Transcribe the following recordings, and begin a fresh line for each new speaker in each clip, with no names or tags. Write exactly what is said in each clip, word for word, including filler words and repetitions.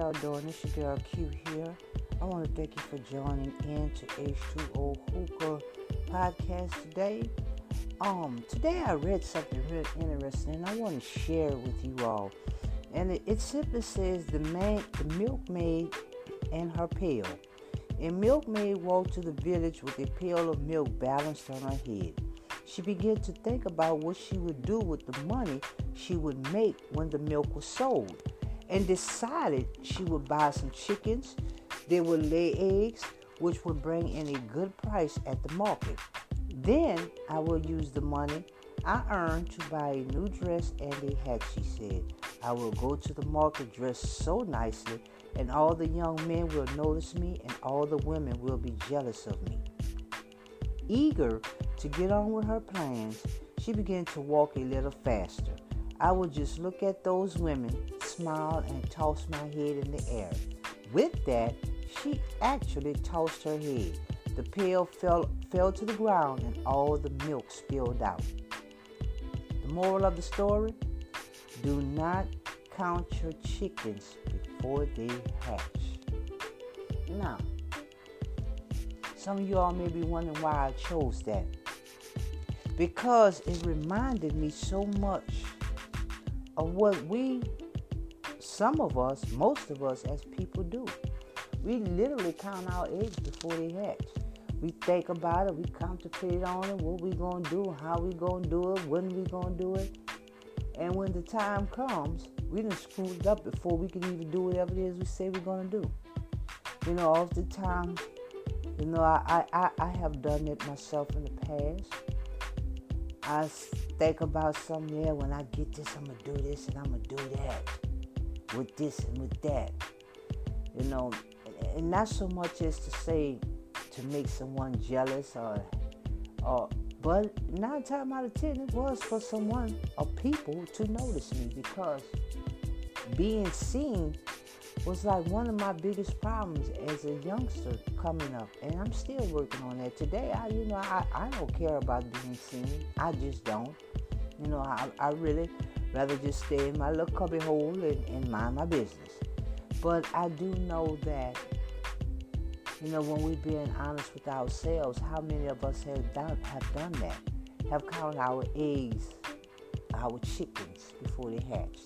y'all doing? It's your girl Q here. I want to thank you for joining in to H two O Hookah podcast today. Um, today I read something really interesting and I want to share it with you all. And it, it simply says the man, the milkmaid and her pail. A milkmaid walked to the village with a pail of milk balanced on her head. She began to think about what she would do with the money she would make when the milk was sold, and decided she would buy some chickens. They would lay eggs, which would bring in a good price at the market. Then I will use the money I earned to buy a new dress and a hat, she said. I will go to the market dressed so nicely, and all the young men will notice me, and all the women will be jealous of me. Eager to get on with her plans, she began to walk a little faster. I would just look at those women, smile, and toss my head in the air. With that, she actually tossed her head. The pail fell, fell to the ground, and all the milk spilled out. The moral of the story? Do not count your chickens before they hatch. Now, some of you all may be wondering why I chose that. Because it reminded me so much of what we, some of us, most of us as people do. We literally count our eggs before they hatch. We think about it, we contemplate on it, what we gonna do, how we gonna do it, when we gonna do it. And when the time comes, we done screwed it up before we can even do whatever it is we say we're gonna do. You know, oftentimes, you know, I, I, I have done it myself in the past. I think about something, yeah, when I get this, I'm going to do this and I'm going to do that. With this and with that. You know, and not so much as to say to make someone jealous or, or but nine times out of ten, it was for someone or people to notice me, because being seen was like one of my biggest problems as a youngster coming up, and I'm still working on that today. I, you know, I, I don't care about being seen. I just don't. You know, I, I really rather just stay in my little cubby hole and, and mind my business. But I do know that, you know, when we're being honest with ourselves, how many of us have done have done that? Have counted our eggs, our chickens before they hatched?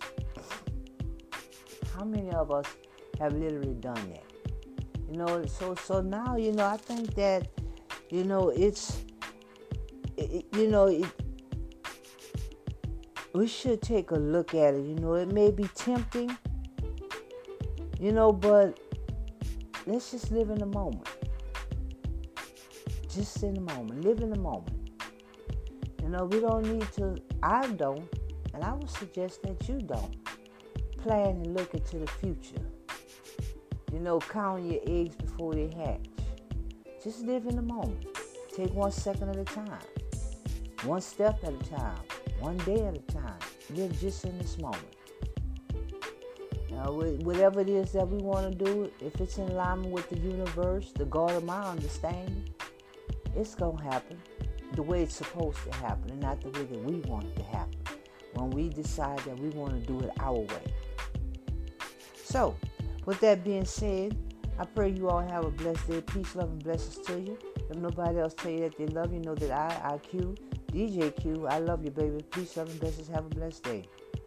How many of us have literally done that? You know, so so now, you know, I think that, you know, it's, it, you know, it, we should take a look at it. You know, it may be tempting, you know, but let's just live in the moment. Just in the moment. Live in the moment. You know, we don't need to, I don't, and I would suggest that you don't plan and look into the future. You know, count your eggs before they hatch. Just live in the moment. Take one second at a time. One step at a time. One day at a time. Live just in this moment. Now, whatever it is that we want to do, if it's in alignment with the universe, the God of my understanding, it's going to happen the way it's supposed to happen, and not the way that we want it to happen. When we decide that we want to do it our way. So, with that being said, I pray you all have a blessed day. Peace, love, and blessings to you. If nobody else tell you that they love you, know that I, I Q, D J Q, I love you, baby. Peace, love, and blessings. Have a blessed day.